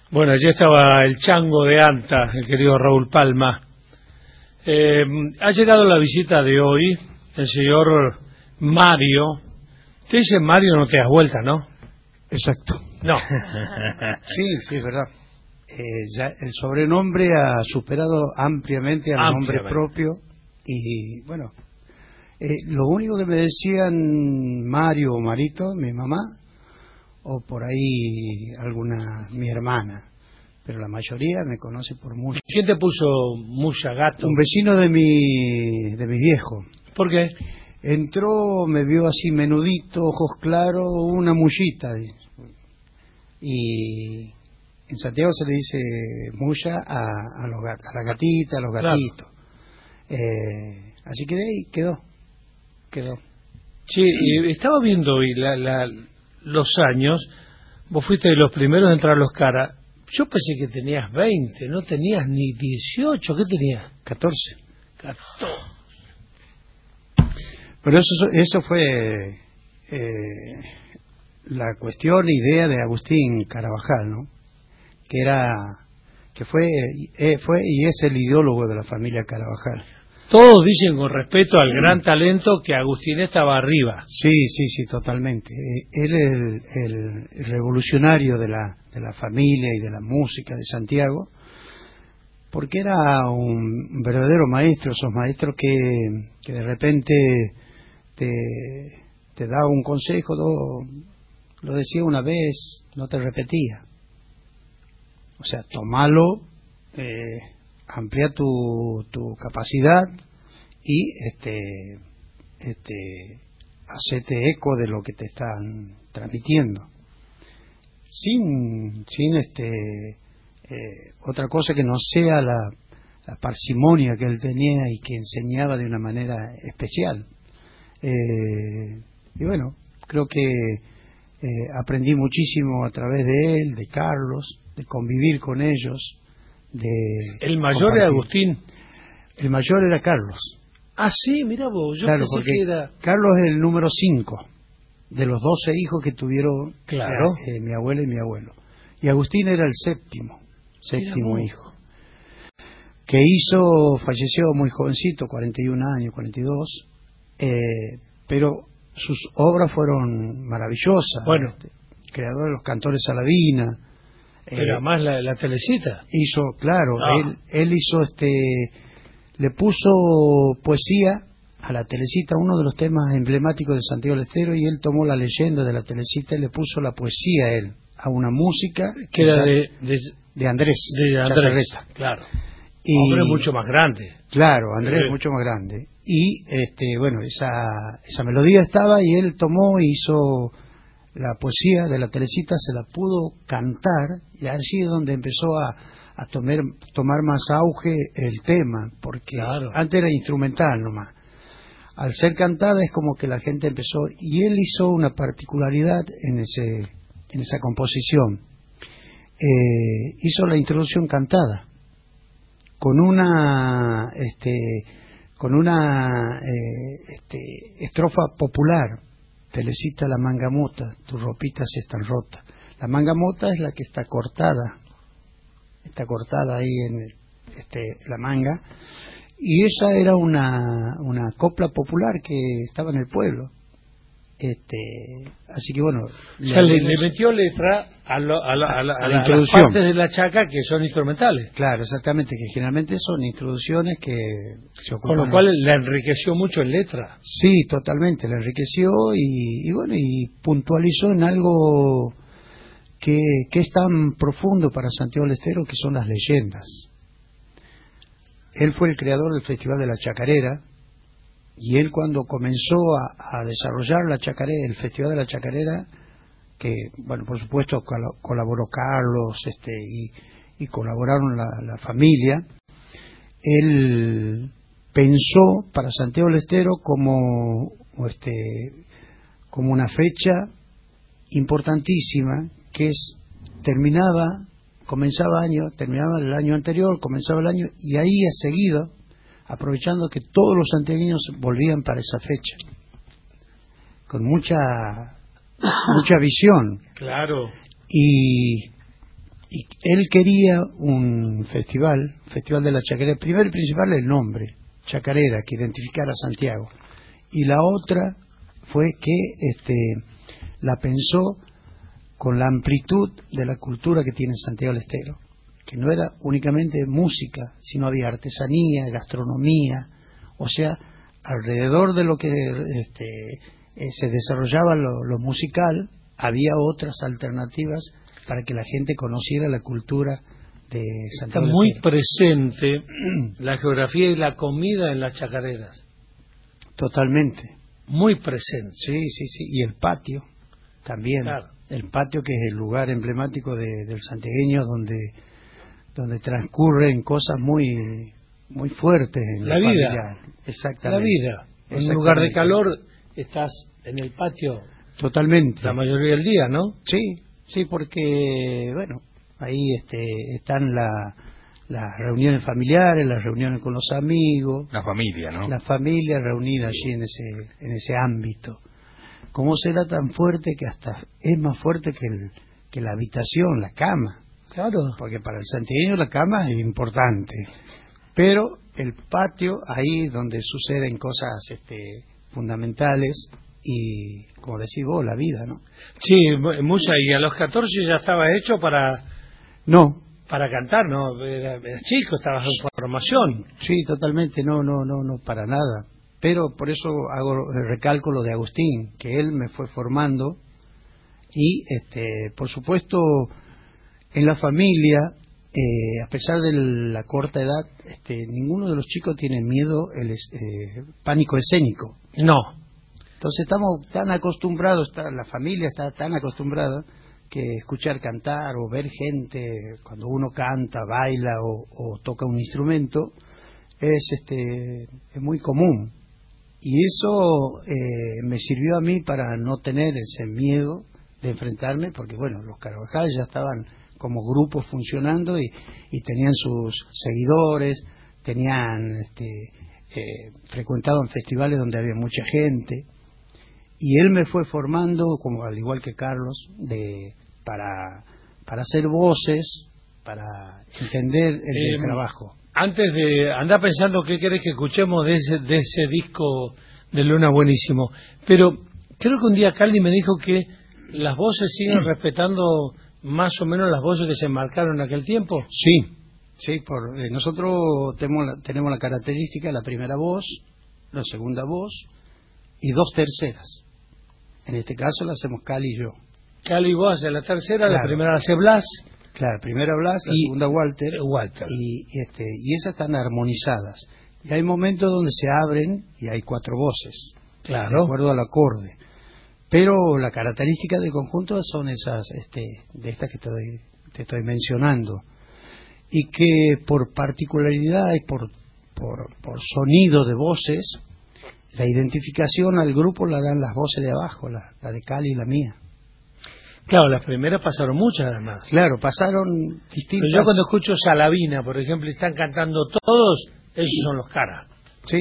Bueno, allí estaba el chango de Anta, el querido Raúl Palma. Ha llegado la visita de hoy el señor Mario. Te dice Mario, no te das vuelta, ¿no? Exacto. No. Sí, es verdad. Ya el sobrenombre ha superado ampliamente al nombre propio. Y bueno, lo único que me decían Mario o Marito, mi mamá, o por ahí mi hermana, pero la mayoría me conoce por Musha. ¿Quién te puso Musha, gato? Un vecino de mi viejo. ¿Por qué? Entró, me vio así menudito, ojos claros, una mullita. Y en Santiago se le dice Musha a la gatita, a los gatitos. Claro. Así que de ahí quedó. Sí, estaba viendo hoy los años. Vos fuiste de los primeros a entrar a los Cara. Yo pensé que tenías 20, no tenías ni 18. ¿Qué tenías? 14. Pero eso fue la idea de Agustín Carabajal, ¿no? Que fue y es el ideólogo de la familia Carabajal. Todos dicen con respeto al gran talento que Agustín estaba arriba. Sí, totalmente. Él es el revolucionario de la familia y de la música de Santiago, porque era un verdadero maestro, esos maestros que de repente te daba un consejo, lo decía una vez, no te repetía. O sea, tomalo, amplía tu capacidad y hacete eco de lo que te están transmitiendo, sin otra cosa que no sea la parsimonia que él tenía y que enseñaba de una manera especial. Y bueno, creo que aprendí muchísimo a través de él, de Carlos, de convivir con ellos. ¿El mayor era Agustín? El mayor era Carlos. Ah, sí, mira vos, yo claro, pensé que era... Carlos es el número 5 de los 12 hijos que tuvieron mi abuela y mi abuelo. Y Agustín era el séptimo hijo. Que falleció muy jovencito, 41 años, 42, pero sus obras fueron maravillosas. Bueno, creador de los cantores Saladina. Pero además la Telecita. Hizo, claro, él hizo le puso poesía a la Telecita, uno de los temas emblemáticos de Santiago del Estero, y él tomó la leyenda de la Telecita y le puso la poesía a él, a una música que era de Andrés. De Andrés, claro. Hombre mucho más grande. Claro, Andrés mucho más grande. Y bueno, esa melodía estaba y él tomó y hizo la poesía de la Telecita, se la pudo cantar, y allí es donde empezó a tomar más auge el tema, porque antes era instrumental nomás. Al ser cantada es como que la gente empezó, y él hizo una particularidad en esa composición. Hizo la introducción cantada con una estrofa popular. Telecita, la manga mota, tus ropitas están rotas. La manga mota es la que está cortada ahí en la manga, y esa era una copla popular que estaba en el pueblo. Así que bueno, le metió letra a las partes de la chaca que son instrumentales. Claro, exactamente, que generalmente son introducciones que se ocupan. Con lo cual la enriqueció mucho en letra. Sí, totalmente, la enriqueció y bueno, y puntualizó en algo que es tan profundo para Santiago del Estero, que son las leyendas. Él fue el creador del Festival de la Chacarera, y él cuando comenzó a desarrollar el Festival de la Chacarera, que bueno, por supuesto colaboró Carlos y colaboraron la familia, él pensó para Santiago del Estero como una fecha importantísima, que comenzaba terminaba el año anterior, comenzaba el año, y ahí es seguido, aprovechando que todos los santiagueños volvían para esa fecha, con mucha visión. Claro. Y Y él quería un festival de la chacarera, primero y principal el nombre, chacarera, que identificara a Santiago. Y la otra fue que la pensó con la amplitud de la cultura que tiene Santiago del Estero, que no era únicamente música, sino había artesanía, gastronomía, o sea, alrededor de lo que se desarrollaba lo musical, había otras alternativas para que la gente conociera la cultura de Santiago del Estero. Está muy presente la geografía y la comida en las chacareras. Totalmente. Muy presente. Sí, sí, sí. Y el patio también. Claro. El patio, que es el lugar emblemático del santiagueño, donde transcurren cosas muy muy fuertes en la vida. familiar. Exactamente. La vida. En un lugar de calor estás en el patio. Totalmente. La mayoría del día, ¿no? Sí, sí, porque, bueno, ahí están las reuniones familiares, las reuniones con los amigos. La familia, ¿no? La familia reunida allí en ese ámbito. ¿Cómo será tan fuerte que hasta es más fuerte que la habitación, la cama? Claro. Porque para el santiagueño la cama es importante. Pero el patio, ahí donde suceden cosas fundamentales, y como decís vos, la vida, ¿no? Sí, Musa, y a los 14 ya estabas hecho para cantar, ¿no? Eras chico, estabas en formación. Sí, totalmente, no, para nada. Pero por eso recalco lo de Agustín, que él me fue formando, y por supuesto en la familia, a pesar de la corta edad, ninguno de los chicos tiene miedo, pánico escénico. No. Entonces estamos tan acostumbrados, la familia está tan acostumbrada, que escuchar cantar o ver gente cuando uno canta, baila o toca un instrumento es muy común. Y eso me sirvió a mí para no tener ese miedo de enfrentarme, porque bueno, los Carvajal ya estaban como grupos funcionando y tenían sus seguidores, frecuentaban festivales donde había mucha gente, y él me fue formando, como al igual que Carlos, para hacer voces, para entender el trabajo. Antes de andar pensando qué querés que escuchemos de ese disco de Luna, buenísimo, pero creo que un día Cali me dijo que las voces siguen respetando más o menos las voces que se marcaron en aquel tiempo. Sí, nosotros tenemos la característica, la primera voz, la segunda voz y 2 terceras. En este caso la hacemos Cali y yo. Cali y vos haces la tercera, claro. La primera la hace Blas. Claro, primera Blas, la segunda Walter. Y esas están armonizadas. Y hay momentos donde se abren y hay 4 voces, claro, de acuerdo al acorde. Pero la característica del conjunto son esas, de estas que te estoy mencionando, y que por particularidad y por sonido de voces, la identificación al grupo la dan las voces de abajo, la de Cali y la mía. Claro, las primeras pasaron muchas además. Claro, pasaron distintas. Pero yo cuando escucho Salavina, por ejemplo, y están cantando todos, esos son los Caras. Sí.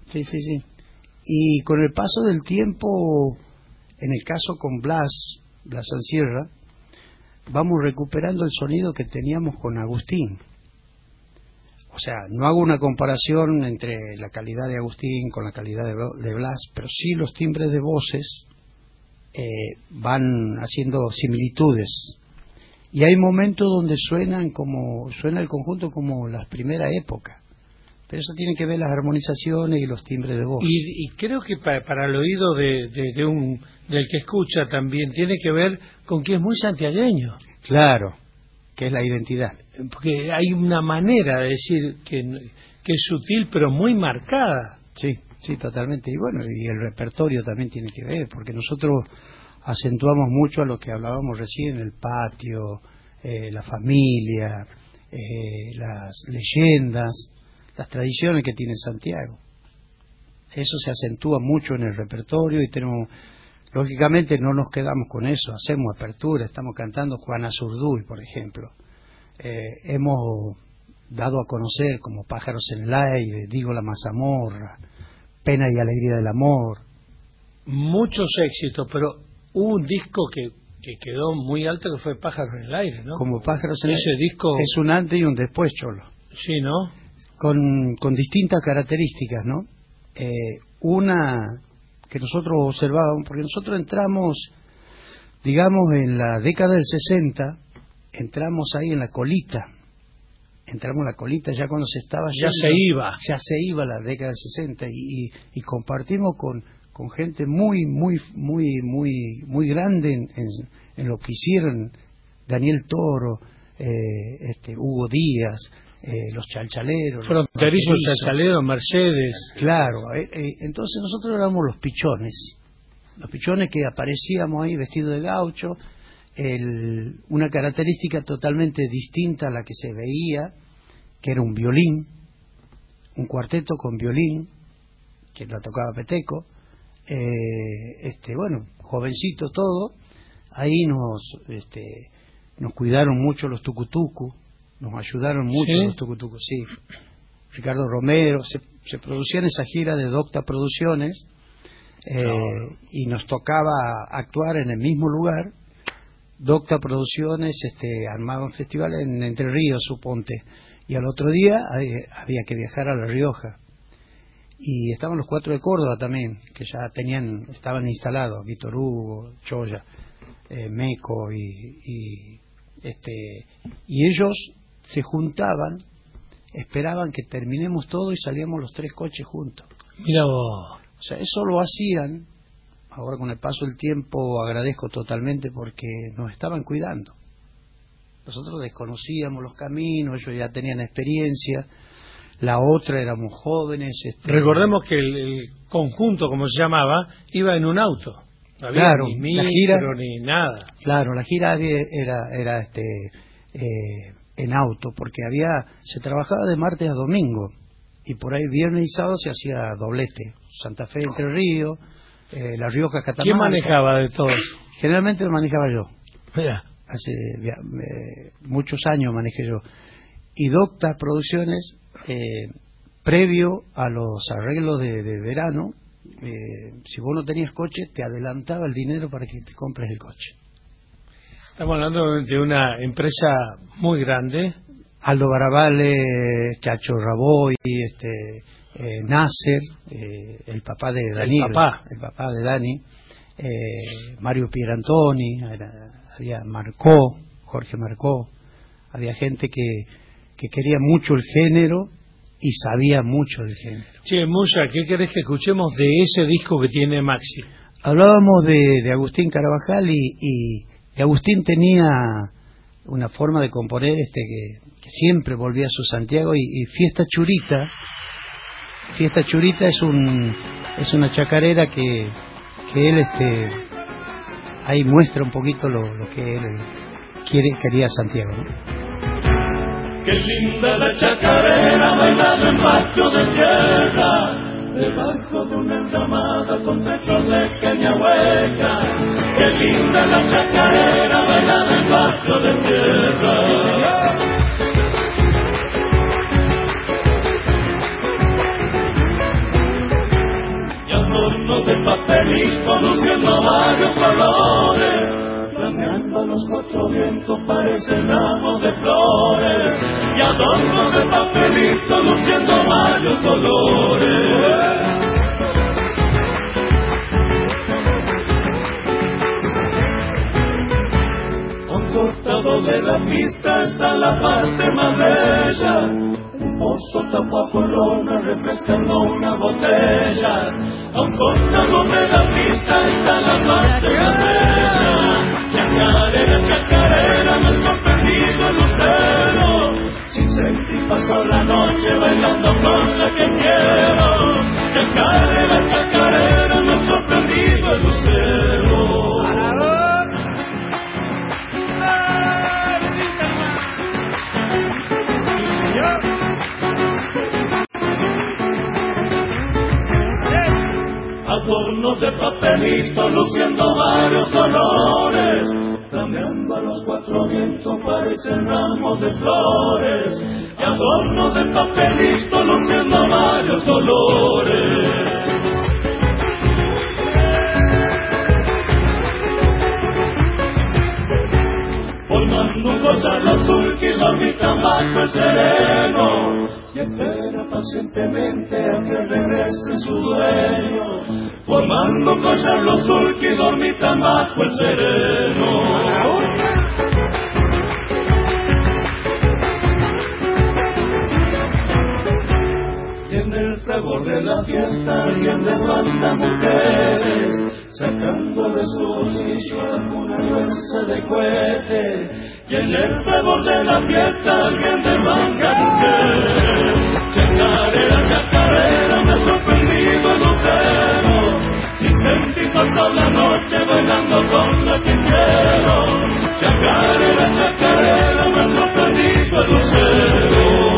Y con el paso del tiempo, en el caso con Blas Ansierra, vamos recuperando el sonido que teníamos con Agustín. O sea, no hago una comparación entre la calidad de Agustín con la calidad de Blas, pero sí los timbres de voces van haciendo similitudes. Y hay momentos donde suena el conjunto como las primeras épocas. Pero eso tiene que ver las armonizaciones y los timbres de voz. Y creo que para el oído del que escucha también tiene que ver con que es muy santiagueño. Claro, que es la identidad. Porque hay una manera de decir que es sutil pero muy marcada. Sí, totalmente. Y bueno, y el repertorio también tiene que ver, porque nosotros acentuamos mucho a lo que hablábamos recién, el patio, la familia, las leyendas, las tradiciones que tiene Santiago. Eso se acentúa mucho en el repertorio y lógicamente no nos quedamos con eso, hacemos apertura, estamos cantando Juana Zurduy, por ejemplo. Hemos dado a conocer como Pájaros en el aire, Digo la mazamorra, Pena y alegría del amor. Muchos éxitos, pero hubo un disco que que quedó muy alto, que fue Pájaros en el Aire, ¿no? Como Pájaros en el Ese Aire. disco... Es un antes y un después, Cholo. Sí, ¿no? Con distintas características, ¿no? Una que nosotros observábamos, porque nosotros entramos, digamos, en la década del 60, entramos ahí en la colita, ya cuando se estaba ya yendo, ya se iba la década del 60 y compartimos con gente muy grande en lo que hicieron Daniel Toro, Hugo Díaz, los chalchaleros, fronterizos, chalchaleros, Mercedes. Claro, entonces nosotros éramos los pichones que aparecíamos ahí vestidos de gaucho, una característica totalmente distinta a la que se veía, que era un violín, un cuarteto con violín, que la tocaba Peteco, bueno, jovencito todo, ahí nos cuidaron mucho los tucutucu, nos ayudaron mucho. ¿Sí? Los tucutucos, sí. Ricardo Romero, se producían esa gira de Docta Producciones, y nos tocaba actuar en el mismo lugar. Docta Producciones armaba un festival en Entre Ríos, suponte, y al otro día había que viajar a La Rioja. Y estaban los Cuatro de Córdoba también, que ya estaban instalados, Víctor Hugo, Choya, Meco, y ellos se juntaban, esperaban que terminemos todo y salíamos los tres coches juntos. Mira vos. O sea, eso lo hacían. Ahora con el paso del tiempo agradezco totalmente porque nos estaban cuidando. Nosotros desconocíamos los caminos, ellos ya tenían experiencia. La otra éramos jóvenes. Recordemos que el conjunto, como se llamaba, iba en un auto. No había claro, ni micro, la gira, ni nada. Claro, la gira era en auto, porque se trabajaba de martes a domingo y por ahí viernes y sábado se hacía doblete. Santa Fe, Entre Ríos, La Rioja, Catamarca. ¿Quién manejaba de todos? Generalmente lo manejaba yo. Mira. Hace muchos años manejé yo. Y Docta Producciones, previo a los arreglos de verano, si vos no tenías coche, te adelantaba el dinero para que te compres el coche. Estamos hablando de una empresa muy grande. Aldo Barabale, Chacho Raboy, Nasser, el papá de Dani, el papá de Dani, Mario Pierantoni, había Jorge Marcó, había gente que quería mucho el género y sabía mucho del género. Che, Musa, ¿qué querés que escuchemos de ese disco que tiene Maxi? Hablábamos de Agustín Carabajal y Agustín tenía una forma de componer que siempre volvía a su Santiago y Fiesta Churita es una chacarera que él ahí muestra un poquito lo que él quería Santiago, ¿no? Qué linda la chacarera bailada en patio de tierra, debajo de una enramada con techo de caña hueca. Qué linda la chacarera bailada en patio de tierra. Y adorno de papelito luciendo varios colores, flameando los cuatro vientos parecen ramos de flores. Y adorno de papelito luciendo varios colores. A un costado de la pista está la parte más bella, un pozo tapado con lona refrescando una botella. A un costado de la pista está la parte más bella. Chacarera, chacarera, me ha sorprendido el lucero. Sin sentir pasó la noche bailando con la que quiero. Chacarera, chacarera, me ha sorprendido el lucero. Adornos de papelito luciendo varios colores, flameando a los cuatro vientos parecen ramos de flores. Y adornos de papelito luciendo varios colores. collar los surquis, dormita bajo el sereno, y espera pacientemente a que regrese su dueño, formando collar los surquis, dormita bajo el sereno. En el fragor de la fiesta alguien levanta mujeres, sacando de su bolsillo alguna gruesa de cohete. Y en el fragor de la fiesta alguien levanta mujeres. Chacarera, me ha sorprendido el lucero. Si sentí pasar la noche bailando con la que quiero. Chacarera, me ha sorprendido el lucero.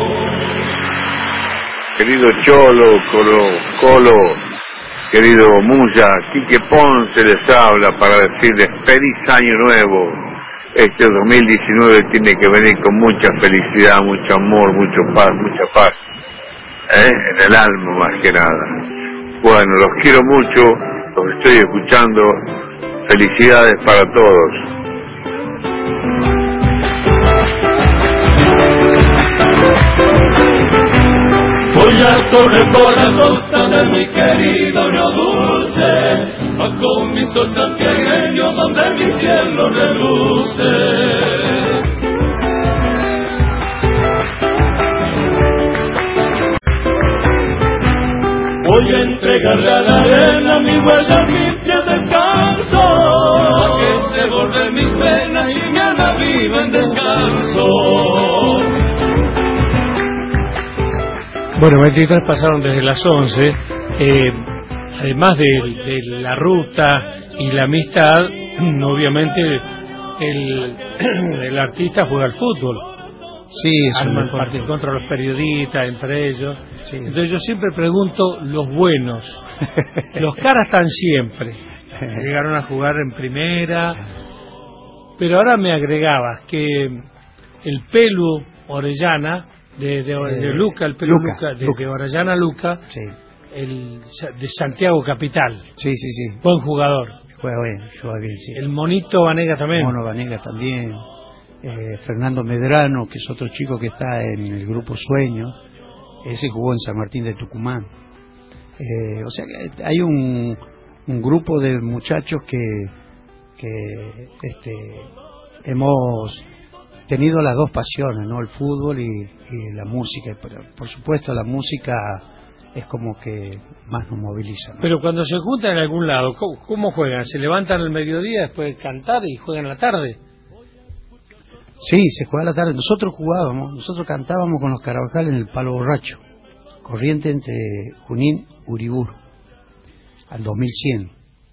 Querido Cholo, Colo, querido Muya, Quique Ponce les habla para decirles feliz año nuevo. Este 2019 tiene que venir con mucha felicidad, mucho amor, mucha paz, en el alma más que nada. Bueno, los quiero mucho, los estoy escuchando, felicidades para todos. Voy a correr por la costa de mi querido río dulce, bajo mi sol santiagueño donde mi cielo reluce. Voy a entregarle a la arena mi huella, mi pie descanso, a que se borre mi pena y mi alma viva en descanso. Bueno, 23 pasaron desde las 11. Además de la ruta y la amistad, obviamente el artista juega al fútbol. Sí, arman partido contra los periodistas, entre ellos. Sí. Entonces yo siempre pregunto los buenos. Los caras están siempre. Llegaron a jugar en primera. Pero ahora me agregabas que el Pelu Orellana, de Luca, el Pelu Luca, de Orellana Luca, sí. De Santiago Capital. Sí. Buen jugador. Juega bien, sí. El Monito Vanega también. Mono Vanega también. Fernando Medrano, que es otro chico que está en el grupo Sueño, ese jugó en San Martín de Tucumán. O sea que hay un grupo de muchachos que hemos tenido las dos pasiones, ¿no? El fútbol y la música. Pero por supuesto la música es como que más nos moviliza, ¿no? Pero cuando se juntan en algún lado, ¿cómo juegan? ¿Se levantan al mediodía después de cantar y juegan a la tarde? Sí, se juega a la tarde. Nosotros cantábamos con los Carabajal en el Palo Borracho, corriente entre Junín y Uriburu, al 2100.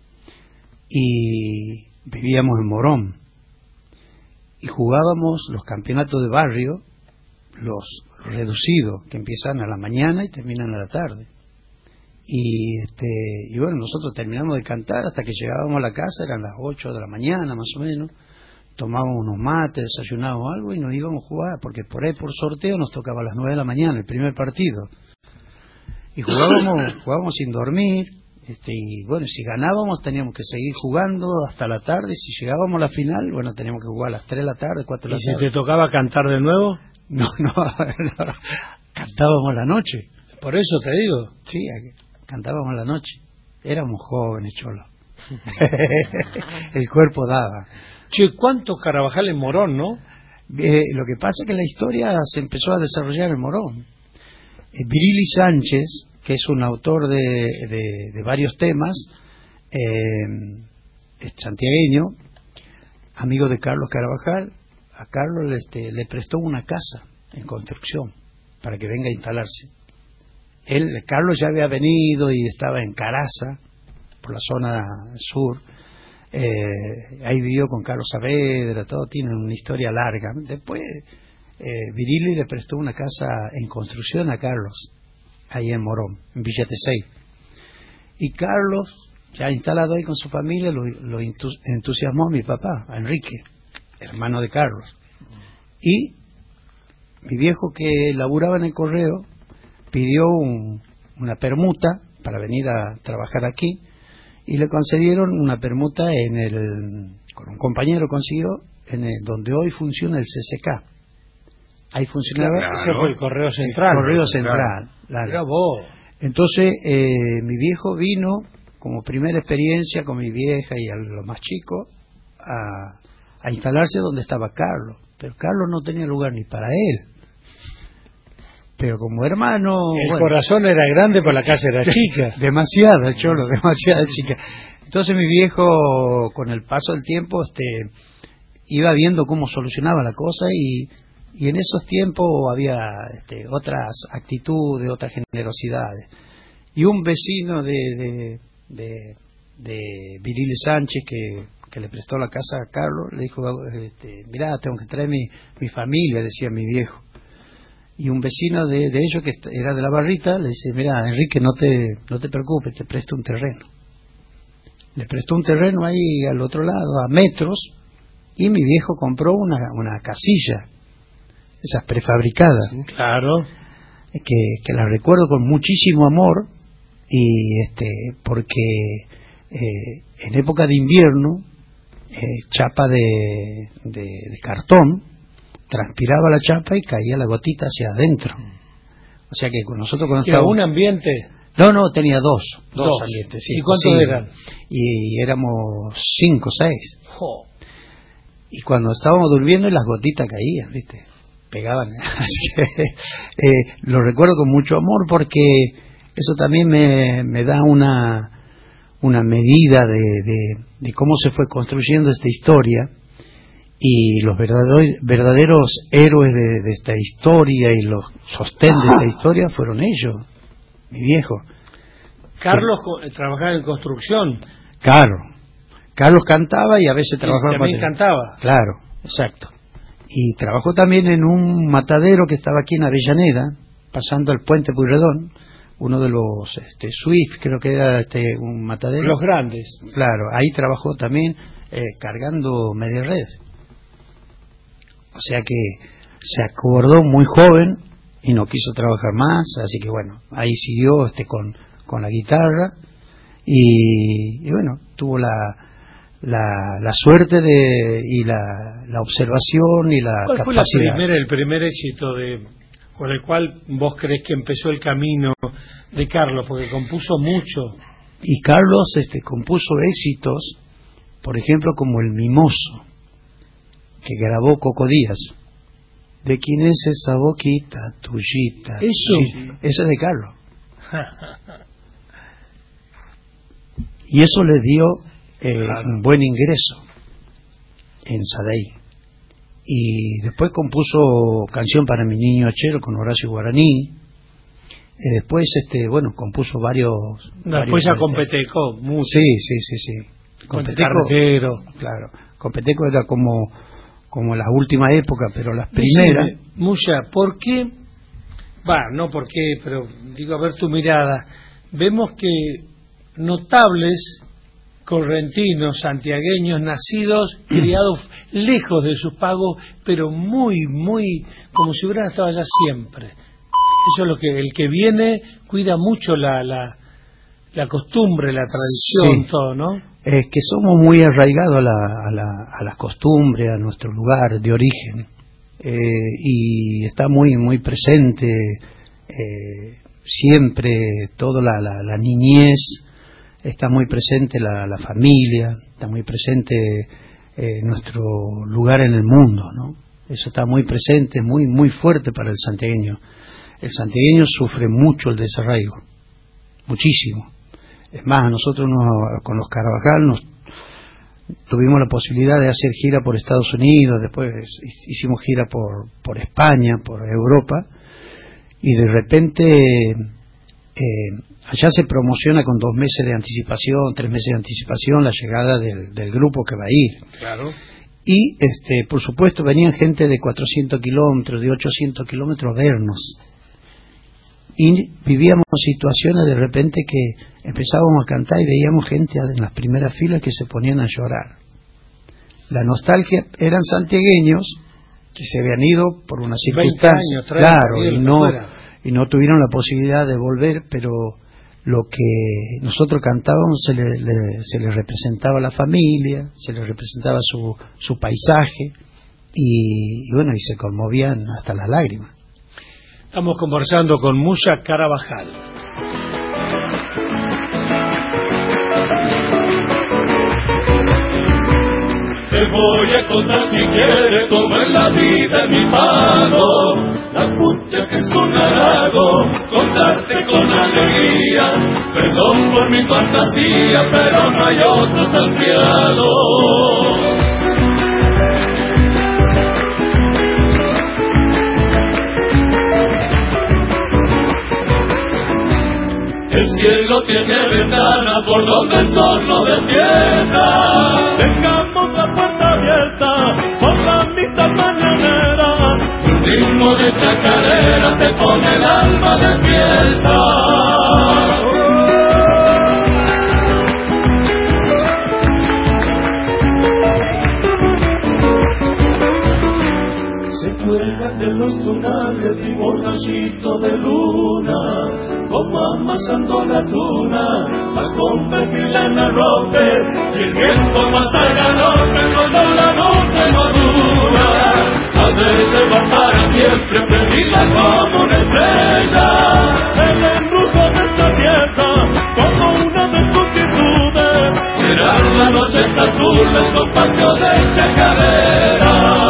Y vivíamos en Morón. Y jugábamos los campeonatos de barrio, los reducidos, que empiezan a la mañana y terminan a la tarde. Y bueno, nosotros terminamos de cantar hasta que llegábamos a la casa, eran las 8 de la mañana más o menos. Tomábamos unos mates, desayunábamos algo y nos íbamos a jugar, porque por ahí por sorteo nos tocaba a las 9 de la mañana el primer partido. Y jugábamos sin dormir, y bueno, si ganábamos teníamos que seguir jugando hasta la tarde, si llegábamos a la final, bueno, teníamos que jugar a las 3 de la tarde, 4 de la tarde. ¿Y si te tocaba cantar de nuevo? No, cantábamos la noche. Por eso te digo. Sí, cantábamos la noche. Éramos jóvenes, Cholo. El cuerpo daba. Che, ¿cuántos Carabajal en Morón, no? Lo que pasa es que la historia se empezó a desarrollar en Morón. Virili Sánchez, que es un autor de varios temas, es santiagueño, amigo de Carlos Carabajal. A Carlos le prestó una casa en construcción para que venga a instalarse. Carlos ya había venido y estaba en Caraza, por la zona sur. Ahí vivió con Carlos Saavedra, todo tiene una historia larga. Después Virili le prestó una casa en construcción a Carlos, ahí en Morón, en Villa Tesey. Y Carlos, ya instalado ahí con su familia, lo entusiasmó a mi papá, a Enrique, hermano de Carlos. Y mi viejo, que laburaba en el correo, pidió una permuta para venir a trabajar aquí, y le concedieron una permuta con un compañero consiguió donde hoy funciona el CCK. Ahí funcionaba. Claro. Ese fue el Correo Central. El Correo Central, claro. Era vos. Entonces, mi viejo vino como primera experiencia con mi vieja y a los más chicos a instalarse donde estaba Carlos. Pero Carlos no tenía lugar ni para él. Pero como hermano... El corazón era grande, pero la casa era chica. Demasiada, Cholo, demasiada chica. Entonces mi viejo, con el paso del tiempo, iba viendo cómo solucionaba la cosa y en esos tiempos había otras actitudes, otras generosidades. Y un vecino de Viriles Sánchez que le prestó la casa a Carlos, le dijo, mirá, tengo que traer mi familia, decía mi viejo. Y un vecino de ellos, que era de la Barrita, le dice, mirá, Enrique, no te preocupes, te presto un terreno. Le prestó un terreno ahí al otro lado, a metros, y mi viejo compró una casilla, esas prefabricadas. Claro. Que la recuerdo con muchísimo amor, y porque en época de invierno, chapa de cartón, transpiraba la chapa y caía la gotita hacia adentro. O sea que nosotros cuando estábamos... ¿Un ambiente? No, tenía dos ambientes. Sí, ¿y cuántos eran? Y éramos 5, 6. Oh. Y cuando estábamos durmiendo las gotitas caían, ¿viste? Pegaban. Así que lo recuerdo con mucho amor porque eso también me da una medida de cómo se fue construyendo esta historia. Y los verdaderos héroes de esta historia y los sostén de esta historia fueron ellos, mi viejo. Carlos trabajaba en construcción. Carlos cantaba y a veces trabajaba. También cantaba. Claro, exacto. Y trabajó también en un matadero que estaba aquí en Avellaneda, pasando el puente Pueyrredón, uno de los Swift, creo que era un matadero. Los grandes. Claro, ahí trabajó también cargando media red. O sea que se acordó muy joven y no quiso trabajar más, así que bueno, ahí siguió con la guitarra y bueno, tuvo la suerte y la observación y la ¿Cuál capacidad. ¿Cuál fue el primer éxito con el cual vos creés que empezó el camino de Carlos? Porque compuso mucho. Y Carlos compuso éxitos, por ejemplo, como El Mimoso, que grabó Coco Díaz. ¿De quién es esa boquita tuyita? Eso. Ese es de Carlos. Y eso le dio un buen ingreso en Sadey. Y después compuso Canción para mi niño Achero con Horacio Guaraní. Después, compuso varios. Después ya con Peteco, mucho. Sí. Con Peteco. Claro. Con Peteco era como la última época, pero las primeras. Sí, Muya, ¿por qué? No por qué, pero digo, a ver tu mirada. Vemos que notables correntinos, santiagueños, nacidos, criados lejos de sus pagos, pero muy, muy, como si hubieran estado allá siempre. Eso es lo que el que viene cuida mucho la costumbre, la tradición, sí. Todo, ¿no? Es que somos muy arraigados a la costumbre, a nuestro lugar de origen, y está muy, muy presente siempre toda la niñez. Está muy presente la familia, está muy presente nuestro lugar en el mundo, ¿no? Eso está muy presente, muy muy fuerte para el santiagueño. El santiagueño sufre mucho el desarraigo, muchísimo. Es más, nosotros con los Carvajal tuvimos la posibilidad de hacer gira por Estados Unidos, después hicimos gira por España, por Europa, y de repente allá se promociona con 2 meses de anticipación, 3 meses de anticipación la llegada del grupo que va a ir. Claro. Y por supuesto venían gente de 400 kilómetros, de 800 kilómetros a vernos. Y vivíamos situaciones de repente que empezábamos a cantar y veíamos gente en las primeras filas que se ponían a llorar. La nostalgia, eran santiagueños que se habían ido por una circunstancia, 20 años, 30, claro, y no tuvieron la posibilidad de volver, pero lo que nosotros cantábamos se le representaba a la familia, se le representaba su paisaje y bueno, y se conmovían hasta las lágrimas. Estamos conversando con Muya Carabajal. Te voy a contar si quieres cómo es la vida en mi mano, la pucha que es un halago, contarte con alegría, perdón por mi fantasía, pero no hay otro tan criado. El cielo tiene ventana por donde el sol no despierta. Dejamos la puerta abierta por la mitad mañanera. Un ritmo de chacarera te pone el alma de fiesta. Se cuelgan de los tunales y borrachitos de luna, como amasando la tuna, a convertirla en arrope, y el viento pasa el galope cuando la noche madura. A veces va para siempre prendida como una estrella, el embrujo de esta fiesta, como una de sus virtudes, será la noche azul del compacto de chacarera.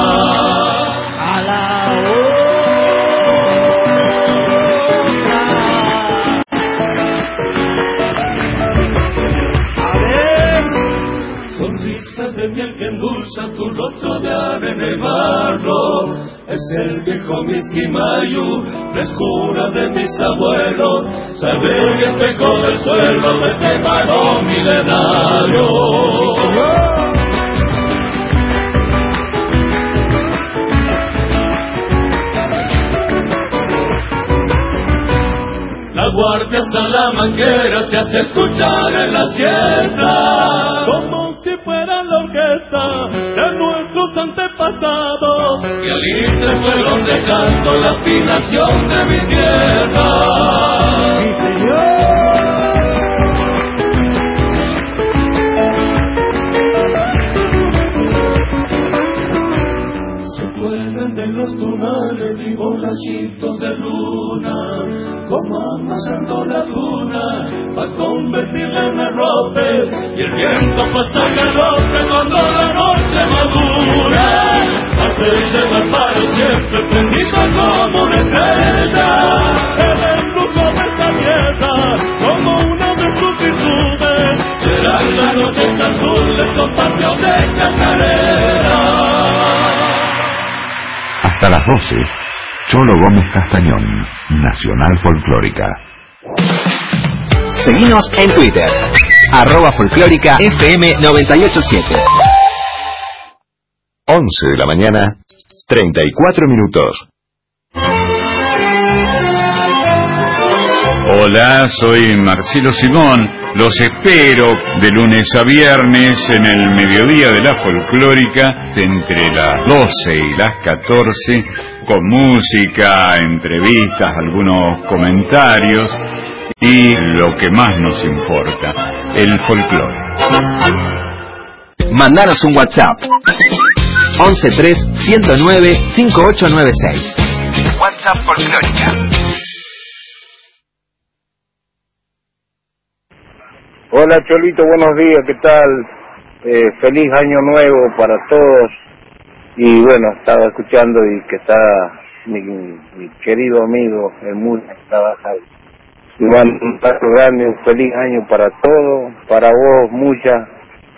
De miel que endulza tu rostro de arena y barro, es el viejo Misquimayu, frescura de mis abuelos, saber el espejo del suelo de este palo milenario. La guardia salamanquera se hace escuchar en la siesta, como si fuera la orquesta de nuestros antepasados, que al irse fueron dejando la afinación de mi tierra. ¡Sí, señor! Se cuelgan de los tunales y borrachitos de luna, como amasando la tuna, pa' convertirla en arrope, y el viento pasa el galope cuando la noche madura. Hace llevar para siempre prendida como una estrella, el embrujo de esta fiesta, como una de sus virtudes, será la noche azul del compacto de chacarera. Hasta las 12. Cholo Gómez Castañón, Nacional Folclórica. Seguinos en Twitter, @folclórica FM 987. 11 de la mañana, 34 minutos. Hola, soy Marcelo Simón. Los espero de lunes a viernes en el mediodía de la folclórica, entre las 12 y las 14, con música, entrevistas, algunos comentarios y lo que más nos importa, el folclore. Mandanos un WhatsApp 113-109-5896. WhatsApp Folclórica. Hola Cholito, buenos días, ¿qué tal? Feliz año nuevo para todos. Y bueno, estaba escuchando y que está mi querido amigo, el Muya Carabajal. Igual un paso grande, un feliz año para todos, para vos, Muya.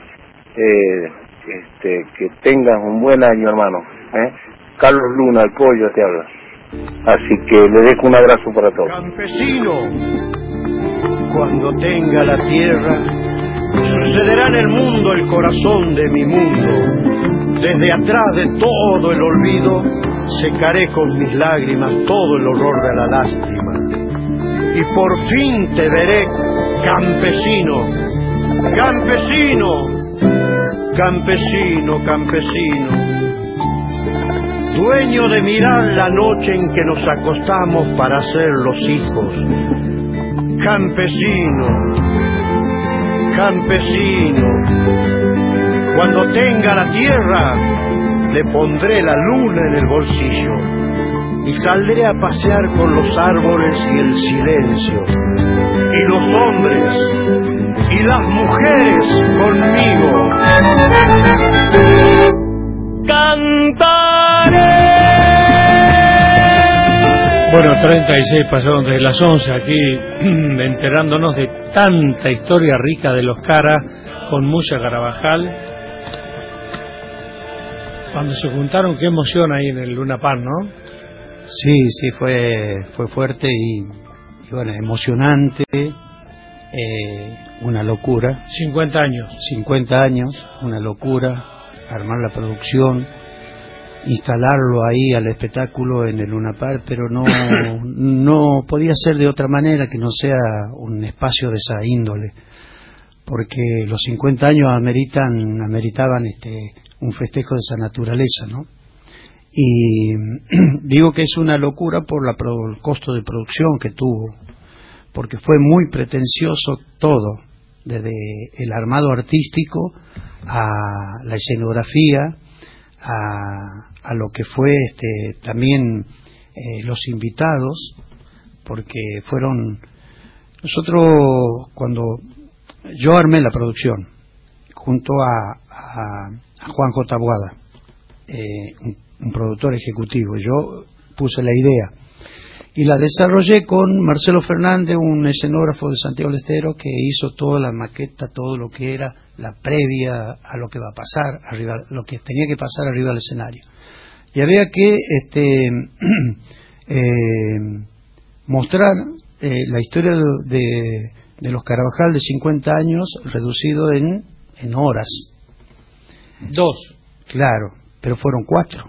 Que tengas un buen año, hermano. Carlos Luna, el pollo, te habla. Así que le dejo un abrazo para todos. Campesino, cuando tenga la tierra, sucederá en el mundo el corazón de mi mundo. Desde atrás de todo el olvido, secaré con mis lágrimas todo el horror de la lástima. Y por fin te veré, campesino, campesino, campesino, campesino, dueño de mirar la noche en que nos acostamos para ser los hijos, Campesino, campesino, cuando tenga la tierra, le pondré la luna en el bolsillo y saldré a pasear con los árboles y el silencio, y los hombres y las mujeres conmigo. Cantaré. Bueno, 36 pasaron desde las 11 aquí, enterándonos de tanta historia rica de los Cara con Musa Carabajal. Cuando se juntaron, qué emoción ahí en el Luna Park, ¿no? Sí, fue fuerte y bueno, emocionante, una locura. 50 años. 50 años, una locura, armar la producción, instalarlo ahí al espectáculo en el Luna Park, pero no podía ser de otra manera que no sea un espacio de esa índole, porque los 50 años ameritaban un festejo de esa naturaleza, ¿no? Y digo que es una locura por el costo de producción que tuvo, porque fue muy pretencioso todo, desde el armado artístico a la escenografía, a lo que fue también los invitados, porque nosotros cuando yo armé la producción junto a Juan J. Boada, un productor ejecutivo, yo puse la idea y la desarrollé con Marcelo Fernández, un escenógrafo de Santiago del Estero, que hizo toda la maqueta, todo lo que era la previa a lo que va a pasar arriba, lo que tenía que pasar arriba del escenario. Y había que mostrar la historia de los Carabajal de 50 años reducido en horas. 2. Claro, pero fueron 4.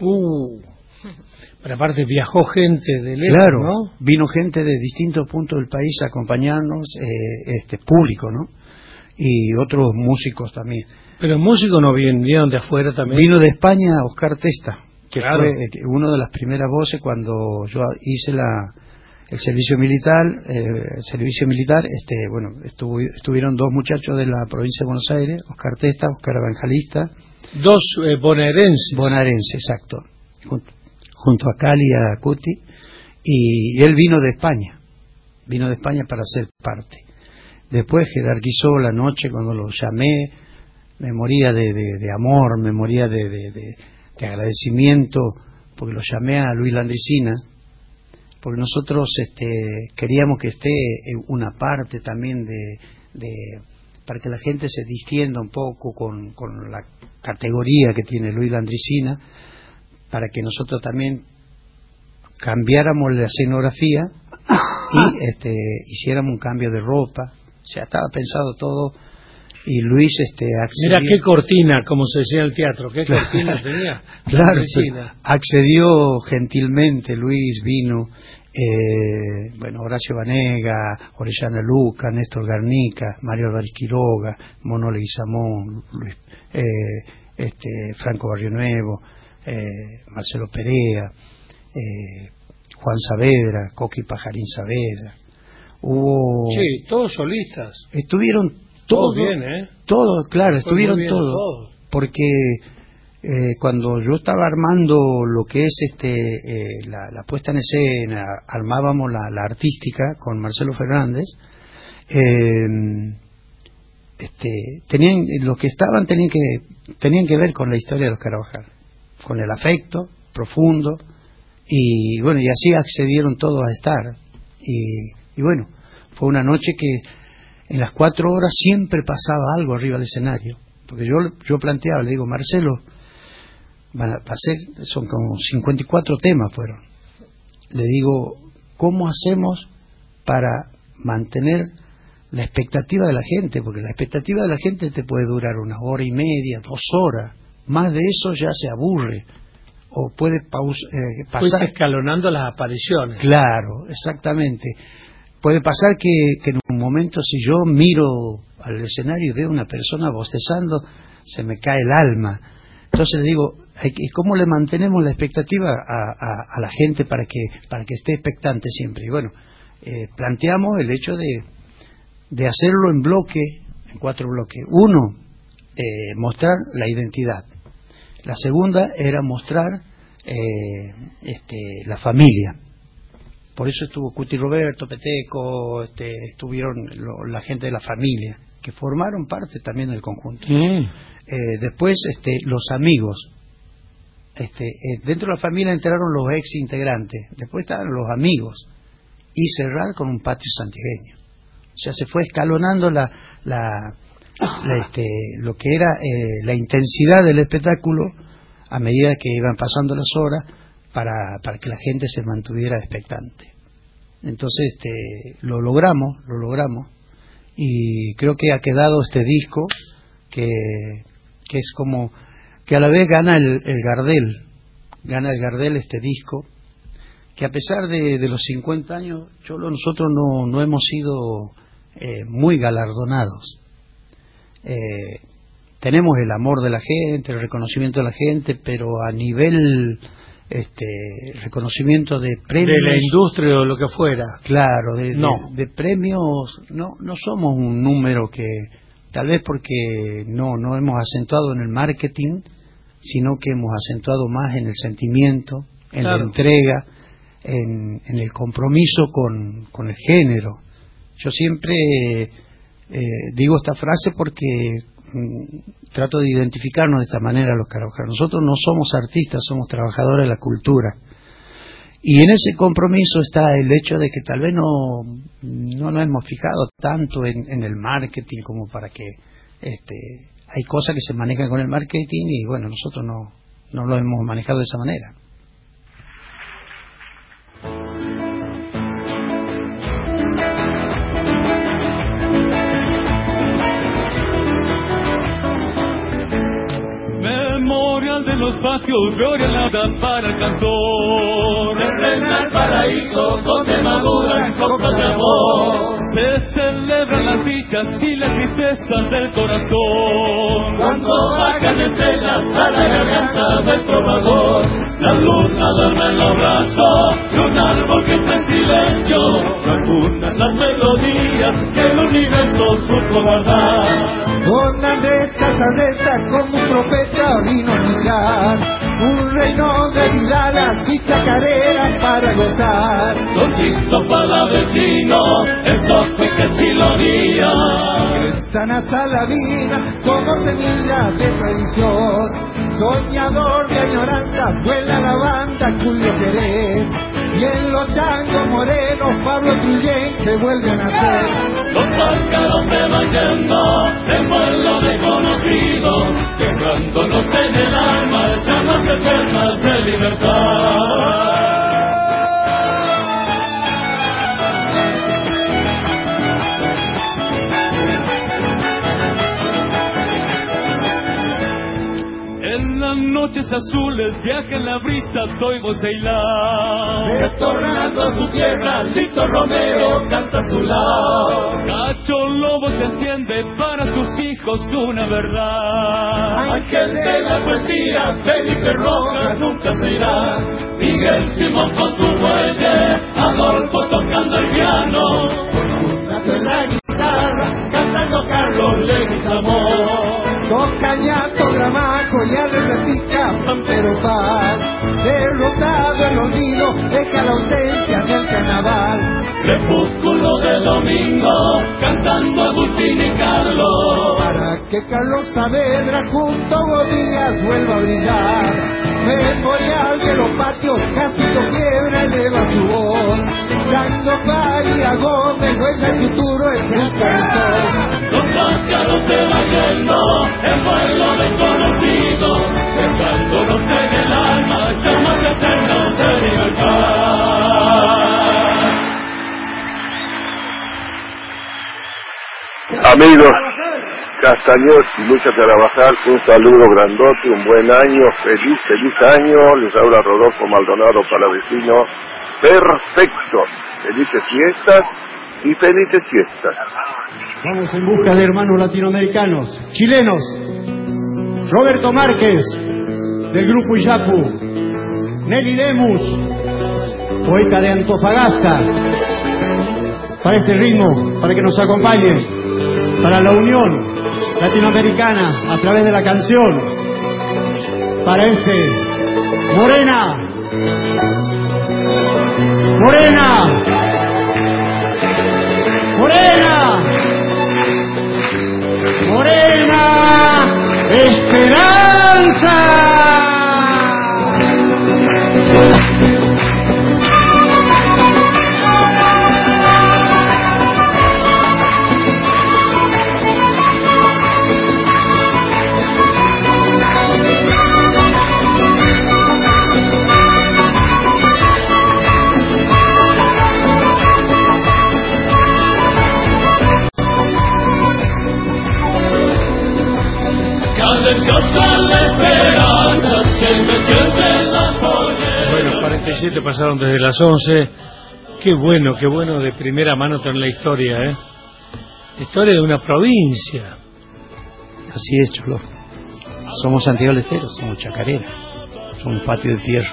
Pero aparte viajó gente de lejos, claro, ¿no? Vino gente de distintos puntos del país a acompañarnos, público, ¿no? Y otros músicos también. Pero músicos no vinieron de afuera también. Vino de España Oscar Testa, que claro, fue una de las primeras voces cuando yo hice el servicio militar. Bueno, estuvieron 2 muchachos de la provincia de Buenos Aires, Oscar Testa, Oscar Evangelista. 2 bonaerenses. Bonaerenses, exacto. Junto a Cali y a Cuti, y él vino de España para ser parte. Después jerarquizó la noche cuando lo llamé, me moría de amor, me moría de agradecimiento, porque lo llamé a Luis Landricina, porque nosotros queríamos que esté una parte también para que la gente se distienda un poco con la categoría que tiene Luis Landricina, para que nosotros también cambiáramos la escenografía y hiciéramos un cambio de ropa. O sea, estaba pensado todo, y Luis accedió. Mira qué cortina, como se decía en el teatro, qué cortina tenía. Claro, accedió gentilmente. Luis vino, bueno, Horacio Banega, Orellana Luca, Néstor Garnica, Mario Álvarez Quiroga, Mono Leguizamón, Franco Barrio Nuevo, Marcelo Perea, Juan Saavedra, Coqui Pajarín Saavedra. Sí, todos solistas. Estuvieron todos bien, todos, claro, estuvieron todos. Porque cuando yo estaba armando lo que es la puesta en escena, armábamos la artística con Marcelo Fernández, los que estaban tenían que ver con la historia de los Carabajal, con el afecto profundo, y bueno, y así accedieron todos a estar, y bueno, fue una noche que en las 4 horas siempre pasaba algo arriba del escenario, porque yo planteaba, le digo, Marcelo, son como 54 temas fueron, le digo, ¿cómo hacemos para mantener la expectativa de la gente? Porque la expectativa de la gente te puede durar 1 hora y media, 2 horas, más de eso ya se aburre, o puede pasar. Fuiste escalonando las apariciones. Claro, exactamente. Puede pasar que en un momento, si yo miro al escenario y veo una persona bostezando, se me cae el alma. Entonces le digo, ¿cómo le mantenemos la expectativa a la gente para que esté expectante siempre? Y bueno, planteamos el hecho de hacerlo en bloque, en 4 bloques. Uno, mostrar la identidad. La segunda era mostrar la familia. Por eso estuvo Cuti Roberto, Peteco, estuvieron la gente de la familia, que formaron parte también del conjunto. Después los amigos. Dentro de la familia entraron los ex integrantes, después estaban los amigos, y cerrar con un patio santiagueño. O sea, se fue escalonando lo que era la intensidad del espectáculo a medida que iban pasando las horas, para que la gente se mantuviera expectante. Entonces lo logramos, y creo que ha quedado este disco que es como que a la vez gana el Gardel este disco, que a pesar de los 50 años, Cholo, nosotros no hemos sido muy galardonados. Tenemos el amor de la gente, el reconocimiento de la gente, pero a nivel reconocimiento de premios, de la industria o lo que fuera, claro, de premios, no somos un número que, tal vez porque no hemos acentuado en el marketing, sino que hemos acentuado más en el sentimiento, en la entrega, en el compromiso con el género. Yo siempre digo esta frase porque trato de identificarnos de esta manera los caraojeros. Nosotros no somos artistas, somos trabajadores de la cultura. Y en ese compromiso está el hecho de que tal vez no nos hemos fijado tanto en el marketing como para que hay cosas que se manejan con el marketing y bueno, nosotros no lo hemos manejado de esa manera. De los patios, gloria alada para el cantor. De reina al paraíso, donde maduran copas de amor. Se celebran las dichas y las tristezas del corazón. Cuando bajan estrellas a la garganta del trovador. La luna duerme en los brazos de un árbol que está en silencio. Profundas las melodías que el universo supo guardar. Don Andrés Casaneta como un profeta vino a anunciar un reino de vidalas y chacareras para gozar. Dosito para vecino, el soco y cachiloría. Que sana hasta la vida como semilla de tradición. Soñador de añoranza vuela la banda Julio Jerez. Y en los changos morenos Pablo Trujén que vuelve a nacer. Los pájaros se van yendo del pueblo desconocido, dejándonos en el alma llamas eternas de libertad. En las noches azules viaja en la brisa, doy voz de hilar. Retornando a su tierra, Lito Romero canta a su lado. Cacho Lobo se enciende para sus hijos una verdad. Ángel de la poesía, Felipe Rojas nunca se irá. Miguel Simón con su muelle, Adolfo tocando el piano. Con la guitarra, cantando Carlos Leguizamón. Dos cañatos, Gramajo y al repica Pampero Paz. Derrotado el olvido, deja la ausencia del carnaval. Crepúsculo de domingo, cantando Agustín y Carlos. Para que Carlos Saavedra junto a Godías vuelva a brillar. Memorial de los patios, Jacinto Piedra eleva su voz. Chango Faria Gómez, huella el futuro, es el cantor. Los pájaros se van yendo, el pueblo desconocido, dejándonos en el alma llamas eternas de libertad. Amigos, Castaños, mucho a trabajar, un saludo grandote, un buen año, feliz año, les habla Rodolfo Maldonado para vecinos, perfecto, felices fiestas y felices fiestas. Vamos en busca de hermanos latinoamericanos, chilenos, Roberto Márquez, del grupo Iyapu, Nelly Lemus, poeta de Antofagasta, para este ritmo, para que nos acompañen, para la unión latinoamericana a través de la canción, para este Morena, Morena, Morena, Morena, Esperanza. Bueno, 47 pasaron desde las 11. Qué bueno de primera mano tener la historia, ¿eh? La historia de una provincia. Así es, Cholo. Somos Santiago del Estero, somos Chacarera, somos Patio de Tierra.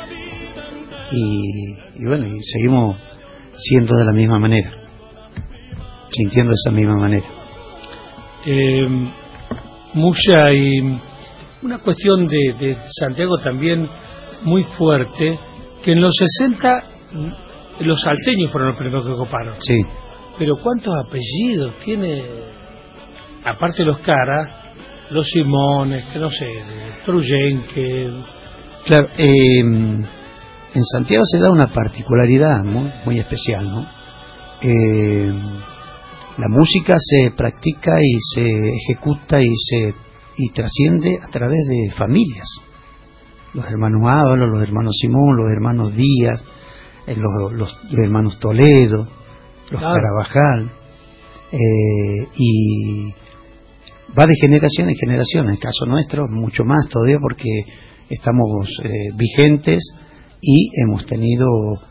Y bueno, y seguimos siendo de la misma manera, sintiendo de esa misma manera. Mucha, y una cuestión de Santiago también muy fuerte, que en los 60 los salteños fueron los primeros que ocuparon. Sí. Pero ¿cuántos apellidos tiene, aparte de los Caras, los Simones, que no sé, Truyenque? Claro, en Santiago se da una particularidad muy especial, ¿no? La música se practica y se ejecuta y trasciende a través de familias. Los hermanos Ábalos, los hermanos Simón, los hermanos Díaz, los hermanos Toledo, los Carabajal, y va de generación en generación. En el caso nuestro, mucho más todavía, porque estamos vigentes y hemos tenido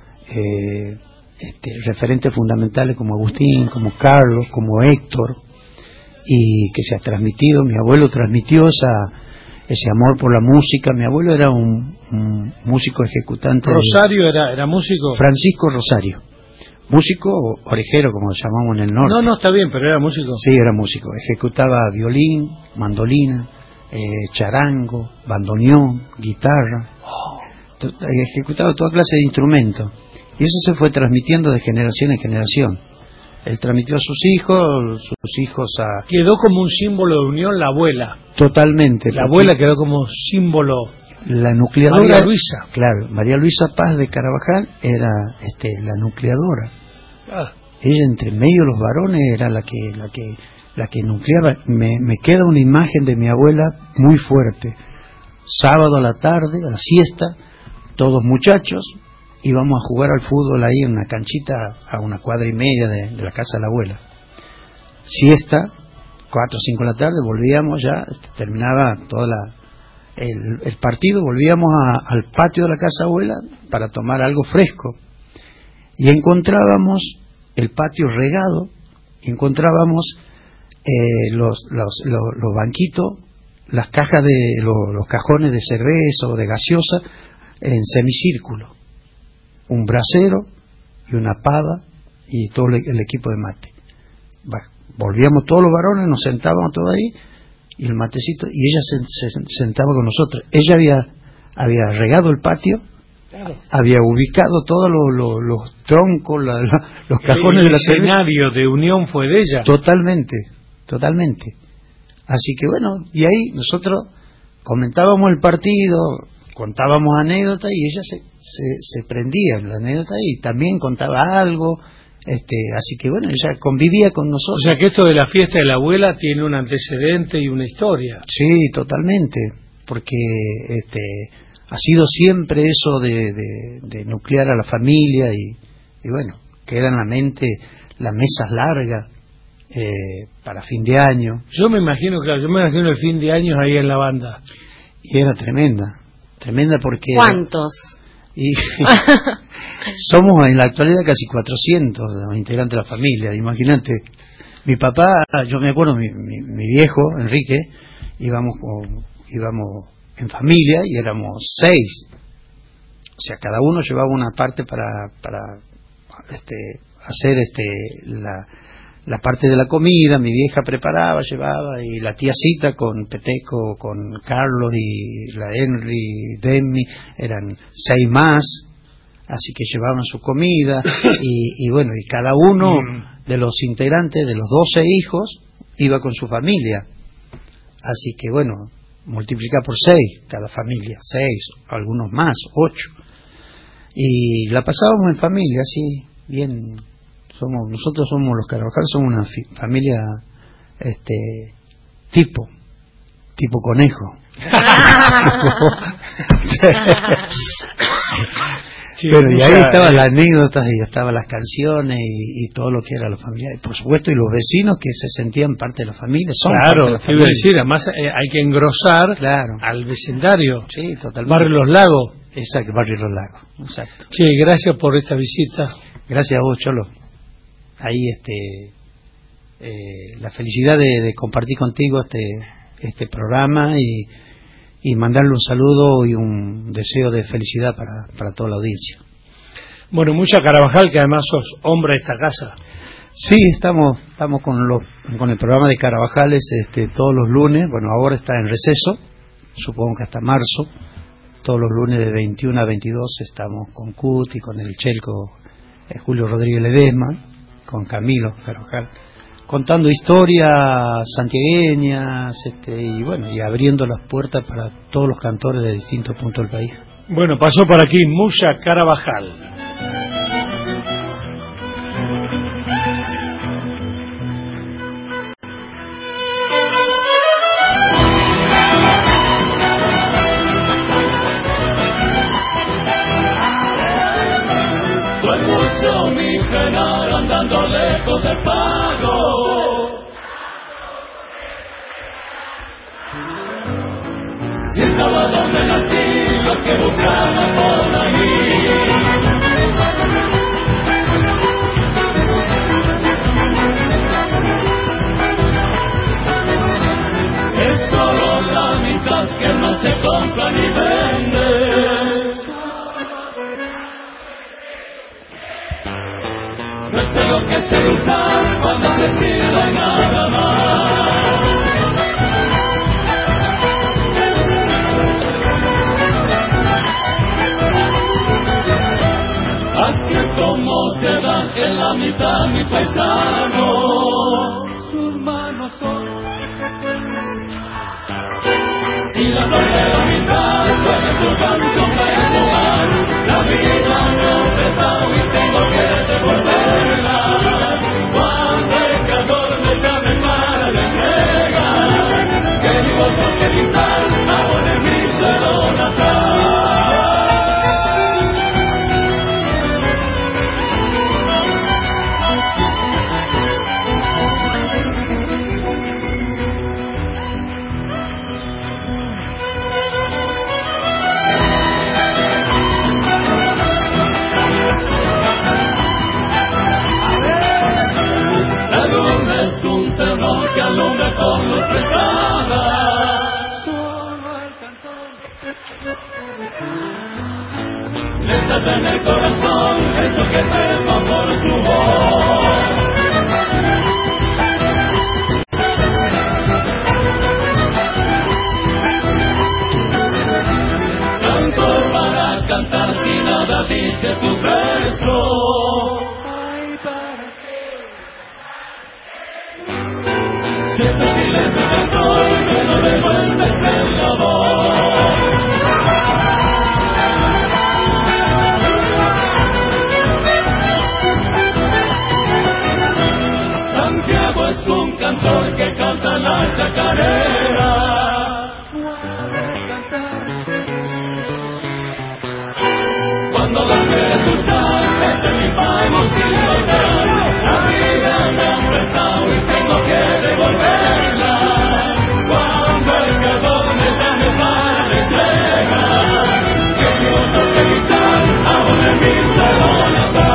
referentes fundamentales como Agustín, como Carlos, como Héctor, y que se ha transmitido. Mi abuelo transmitió ese amor por la música. Mi abuelo era un músico ejecutante. ¿Rosario era músico? Francisco Rosario, músico orejero, como llamamos en el norte. No, está bien, pero era músico. Sí, era músico. Ejecutaba violín, mandolina, charango, bandoneón, guitarra. Ejecutaba toda clase de instrumentos. Y eso se fue transmitiendo de generación en generación. Él transmitió a sus hijos a... Quedó como un símbolo de unión la abuela. Totalmente. La abuela quedó como símbolo. La nucleadora... María Luisa. Claro, María Luisa Paz de Carabajal era la nucleadora. Ella, entre medio de los varones, era la que nucleaba. Me queda una imagen de mi abuela muy fuerte. Sábado a la tarde, a la siesta, todos muchachos, íbamos a jugar al fútbol ahí en una canchita a una cuadra y media de la casa de la abuela. Siesta, 4 o 5 de la tarde, volvíamos ya, terminaba todo el partido, volvíamos al patio de la casa abuela para tomar algo fresco. Y encontrábamos el patio regado, y encontrábamos los banquitos, las cajas los cajones de cerveza o de gaseosa en semicírculo. Un brasero y una pava y todo el equipo de mate. Volvíamos todos los varones, nos sentábamos todos ahí, y el matecito, y ella se sentaba con nosotros. Ella había regado el patio, había ubicado todos los troncos, los cajones de la cerveza. El escenario de unión fue de ella. Totalmente. Así que bueno, y ahí nosotros comentábamos el partido, contábamos anécdotas, y ella se prendía en la anécdota y también contaba algo, así que bueno, ella convivía con nosotros. O sea que esto de la fiesta de la abuela tiene un antecedente y una historia. Sí, totalmente, porque ha sido siempre eso de nuclear a la familia, y bueno, queda en la mente las mesas largas para fin de año. Yo me imagino el fin de año ahí en la banda. Y era tremenda porque... ¿Cuántos? Y somos en la actualidad casi 400 los integrantes de la familia. Imagínate, mi papá, yo me acuerdo, mi viejo Enrique, íbamos en familia y éramos 6, o sea, cada uno llevaba una parte para hacer la parte de la comida. Mi vieja preparaba, llevaba, y la tía Cita con Peteco, con Carlos y la Henry, Demi, eran 6 más, así que llevaban su comida y bueno, y cada uno de los integrantes de los 12 hijos iba con su familia, así que bueno, multiplica por 6 cada familia, 6, algunos más, 8, y la pasábamos en familia, así, bien. Nosotros somos los Carabajal, somos una familia tipo conejo. Sí, pero y ahí estaban las anécdotas y estaban las canciones y todo lo que era la familia, y por supuesto, y los vecinos que se sentían parte de la familia. Claro, te iba a decir, además hay que engrosar al vecindario. Sí, totalmente. Barrio Los Lagos. Exacto, Barrio Los Lagos, exacto. Sí, gracias por esta visita. Gracias a vos, Cholo. Ahí la felicidad de compartir contigo este programa y mandarle un saludo y un deseo de felicidad para toda la audiencia. Bueno, Mucha Carabajal, que además sos hombre de esta casa. Sí, estamos con el programa de Carabajales todos los lunes. Bueno, ahora está en receso, supongo que hasta marzo. Todos los lunes de 21 a 22 estamos con Cut y con el Chelco Julio Rodríguez Ledesma, con Camilo Carabajal, contando historias santiagueñas, y bueno, y abriendo las puertas para todos los cantores de distintos puntos del país. Bueno, pasó por aquí Mucha Carabajal. Mi penal andando lejos del pago, si estaba donde nací, lo que buscaba por ahí. Es solo la mitad que no se compra ni vende. Lo que se usa cuando se sirve nada más. Así es como se da en la mitad mi paisano. Sus manos son y la primera mitad suena su canción para jugar. La vida me ha apretado y tengo que devolverla. Cuando el calor me llame para la entrega, que mi voto que gritar ahora en mi suelo natal. Que alumbra con luz pesada, solo el cantor le estalla en el corazón eso que sepa por su voz. Canto para cantar si nada dice tu verso. Si este silencio que estoy, que no devuelves en la voz. Santiago es un cantor que canta la chacarera. Cuando lo quiere escuchar, este es mi pago sin llorar. La vida me ha apretado y tengo que devolverla. Cuando el calor me llame para la entrega, que mi voto felicidad ahora en mi salón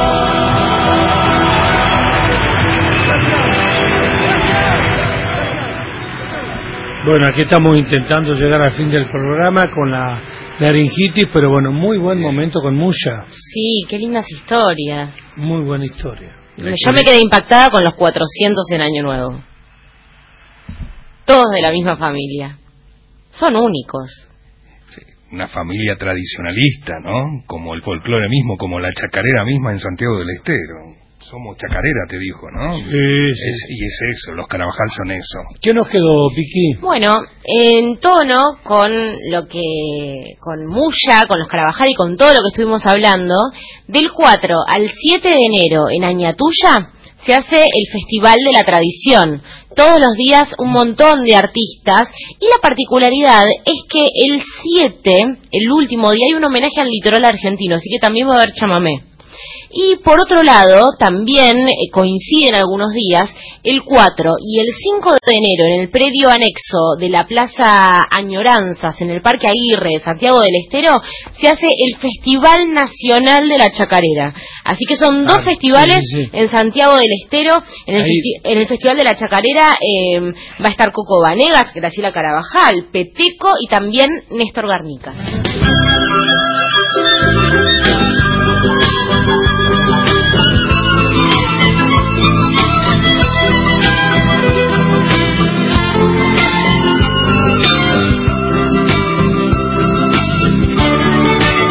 Bueno, aquí estamos intentando llegar al fin del programa con la laringitis, pero bueno, muy buen momento con Mucha. Sí, qué lindas historias. Muy buena historia. Yo me quedé impactada con los 400 en Año Nuevo. Todos de la misma familia. Son únicos. Sí, una familia tradicionalista, ¿no? Como el folclore mismo, como la chacarera misma en Santiago del Estero. Somos chacarera, te dijo, ¿no? Sí, sí. Y es eso, los Carabajal son eso. ¿Qué nos quedó, Piqui? Bueno, en tono con con Muya, con los Carabajal y con todo lo que estuvimos hablando, del 4 al 7 de enero en Añatuya se hace el Festival de la Tradición. Todos los días un montón de artistas, y la particularidad es que el 7, el último día, hay un homenaje al litoral argentino, así que también va a haber chamamé. Y por otro lado, también coinciden algunos días, el 4 y el 5 de enero, en el predio anexo de la Plaza Añoranzas, en el Parque Aguirre de Santiago del Estero, se hace el Festival Nacional de la Chacarera. Así que son dos festivales en Santiago del Estero. En el Festival de la Chacarera va a estar Coco Vanegas, Graciela Carabajal, Peteco y también Néstor Garnica.